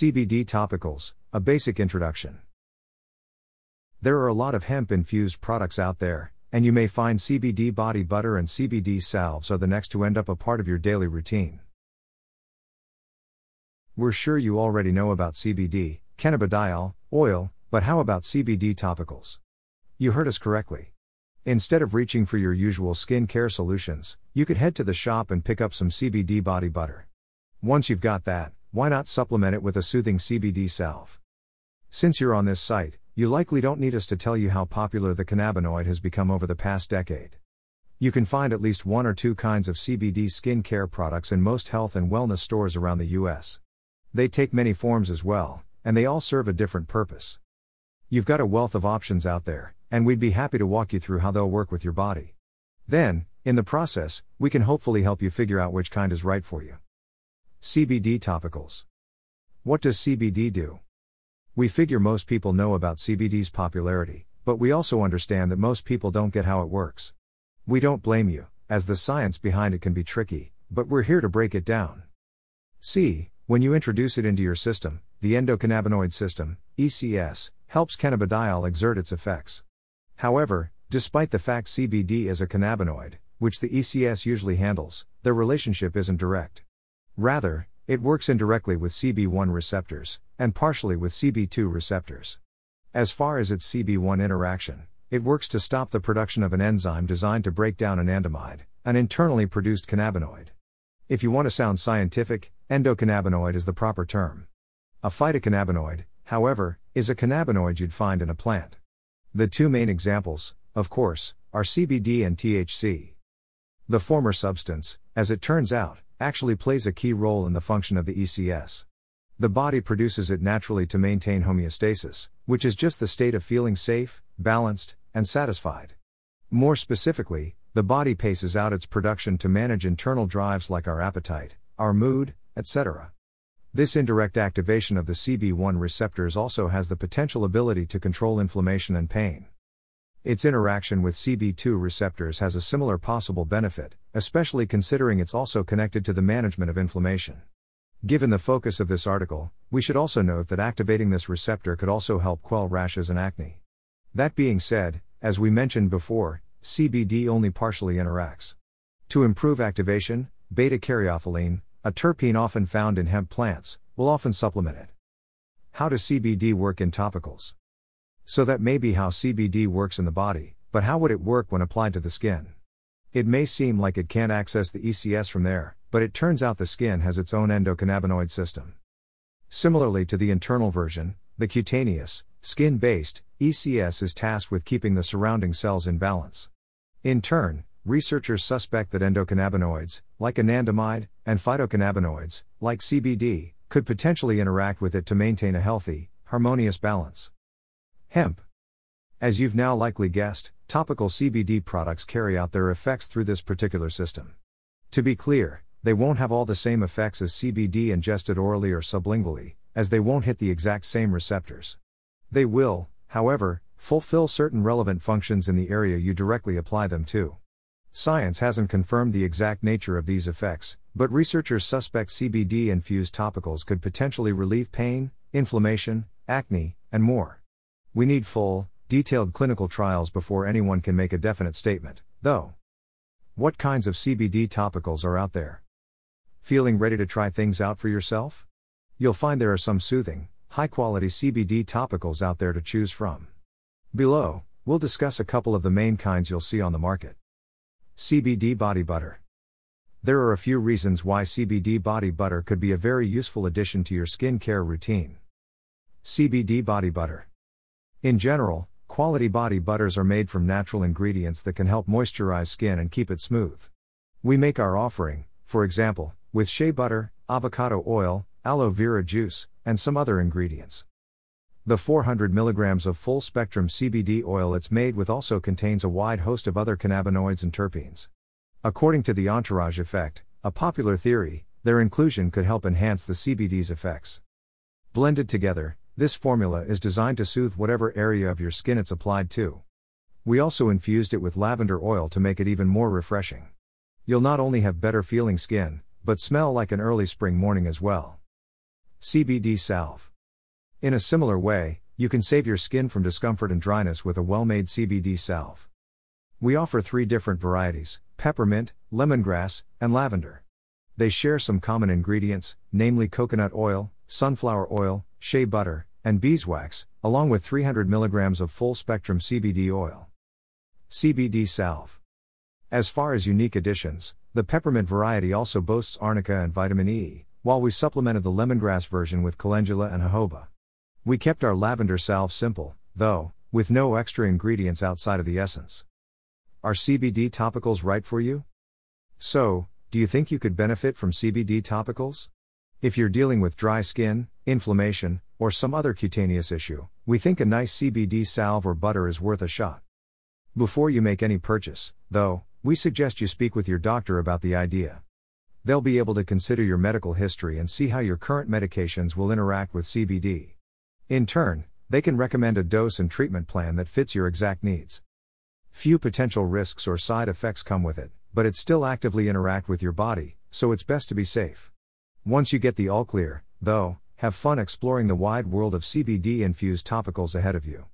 CBD topicals, a basic introduction. There are a lot of hemp-infused products out there, and you may find CBD body butter and CBD salves are the next to end up a part of your daily routine. We're sure you already know about CBD, cannabidiol, oil, but how about CBD topicals? You heard us correctly. Instead of reaching for your usual skincare solutions, you could head to the shop and pick up some CBD body butter. Once you've got that, why not supplement it with a soothing CBD salve? Since you're on this site, you likely don't need us to tell you how popular the cannabinoid has become over the past decade. You can find at least one or two kinds of CBD skincare products in most health and wellness stores around the US. They take many forms as well, and they all serve a different purpose. You've got a wealth of options out there, and we'd be happy to walk you through how they'll work with your body. Then, in the process, we can hopefully help you figure out which kind is right for you. CBD topicals. What does CBD do? We figure most people know about CBD's popularity, but we also understand that most people don't get how it works. We don't blame you, as the science behind it can be tricky, but we're here to break it down. See, when you introduce it into your system, the endocannabinoid system, ECS, helps cannabidiol exert its effects. However, despite the fact CBD is a cannabinoid, which the ECS usually handles, their relationship isn't direct. Rather, it works indirectly with CB1 receptors, and partially with CB2 receptors. As far as its CB1 interaction, it works to stop the production of an enzyme designed to break down anandamide, an internally produced cannabinoid. If you want to sound scientific, endocannabinoid is the proper term. A phytocannabinoid, however, is a cannabinoid you'd find in a plant. The two main examples, of course, are CBD and THC. The former substance, as it turns out, actually plays a key role in the function of the ECS. The body produces it naturally to maintain homeostasis, which is just the state of feeling safe, balanced, and satisfied. More specifically, the body paces out its production to manage internal drives like our appetite, our mood, etc. This indirect activation of the CB1 receptors also has the potential ability to control inflammation and pain. Its interaction with CB2 receptors has a similar possible benefit, especially considering it's also connected to the management of inflammation. Given the focus of this article, we should also note that activating this receptor could also help quell rashes and acne. That being said, as we mentioned before, CBD only partially interacts. To improve activation, beta-caryophyllene, a terpene often found in hemp plants, will often supplement it. How does CBD work in topicals? So that may be how CBD works in the body, but how would it work when applied to the skin? It may seem like it can't access the ECS from there, but it turns out the skin has its own endocannabinoid system. Similarly to the internal version, the cutaneous, skin-based, ECS is tasked with keeping the surrounding cells in balance. In turn, researchers suspect that endocannabinoids, like anandamide, and phytocannabinoids, like CBD, could potentially interact with it to maintain a healthy, harmonious balance. Hemp. As you've now likely guessed, topical CBD products carry out their effects through this particular system. To be clear, they won't have all the same effects as CBD ingested orally or sublingually, as they won't hit the exact same receptors. They will, however, fulfill certain relevant functions in the area you directly apply them to. Science hasn't confirmed the exact nature of these effects, but researchers suspect CBD-infused topicals could potentially relieve pain, inflammation, acne, and more. We need full, detailed clinical trials before anyone can make a definite statement, though. What kinds of CBD topicals are out there? Feeling ready to try things out for yourself? You'll find there are some soothing, high-quality CBD topicals out there to choose from. Below, we'll discuss a couple of the main kinds you'll see on the market. CBD body butter. There are a few reasons why CBD body butter could be a very useful addition to your skincare routine. CBD body butter. In general, quality body butters are made from natural ingredients that can help moisturize skin and keep it smooth. We make our offering, for example, with shea butter, avocado oil, aloe vera juice, and some other ingredients. The 400 mg of full-spectrum CBD oil it's made with also contains a wide host of other cannabinoids and terpenes. According to the entourage effect, a popular theory, their inclusion could help enhance the CBD's effects. Blended together, this formula is designed to soothe whatever area of your skin it's applied to. We also infused it with lavender oil to make it even more refreshing. You'll not only have better feeling skin, but smell like an early spring morning as well. CBD Salve. In a similar way, you can save your skin from discomfort and dryness with a well-made CBD salve. We offer 3 different varieties: peppermint, lemongrass, and lavender. They share some common ingredients, namely coconut oil, sunflower oil, shea butter, and beeswax, along with 300 mg of full-spectrum CBD oil. CBD Salve. As far as unique additions, the peppermint variety also boasts arnica and vitamin E, while we supplemented the lemongrass version with calendula and jojoba. We kept our lavender salve simple, though, with no extra ingredients outside of the essence. Are CBD topicals right for you? So, do you think you could benefit from CBD topicals? If you're dealing with dry skin, inflammation, or some other cutaneous issue, we think a nice CBD salve or butter is worth a shot. Before you make any purchase, though, we suggest you speak with your doctor about the idea. They'll be able to consider your medical history and see how your current medications will interact with CBD. In turn, they can recommend a dose and treatment plan that fits your exact needs. Few potential risks or side effects come with it, but it still actively interact with your body, so it's best to be safe. Once you get the all clear, though, have fun exploring the wide world of CBD-infused topicals ahead of you.